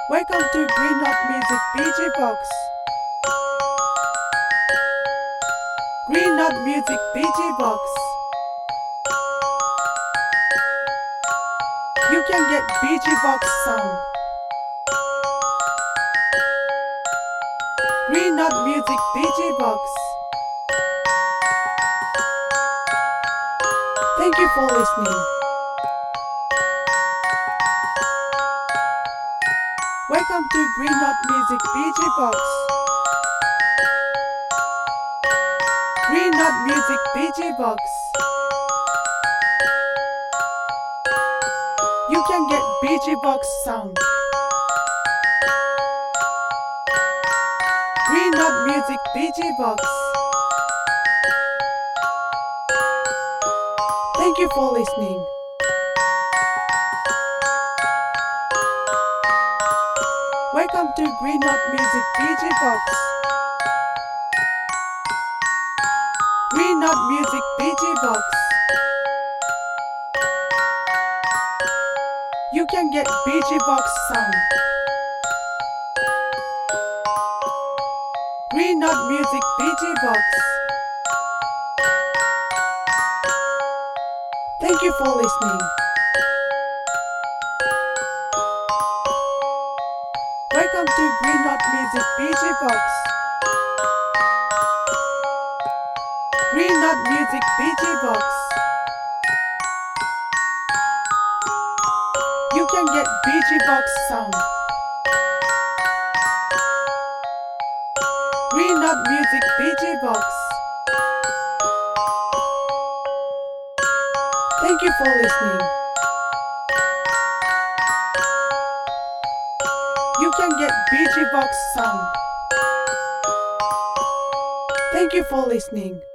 Welcome to Green Note Music BG Box. Green Note Music BG Box. You can get BG Box sound. Green Note Music BG Box. Thank you for listening. Welcome to Green Note Music BG Box. Green Note Music BG Box. You can get BG Box sound. Green Note Music BG Box. Thank you for listening. Welcome to Green Note Music BG Box. Green Note Music BG Box. You can get BG Box sound. Green Note Music BG Box. Thank you for listening. Welcome to Green Note Music BG Box. Green Note Music BG Box. You can get BG Box sound. Green Note Music BG Box. Thank you for listening. You can get BG Box sound. Thank you for listening.